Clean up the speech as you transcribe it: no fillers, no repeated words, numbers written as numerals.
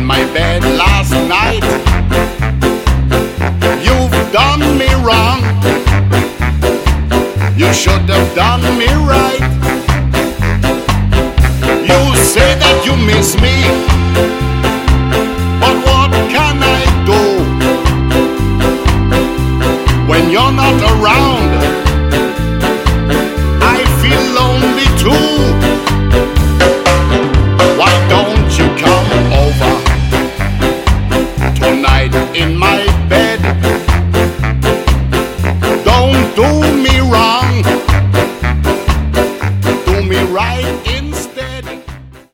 in my bed last night. You've done me wrong. You should have done me right. You say that you miss me, but what can I do when you're not around?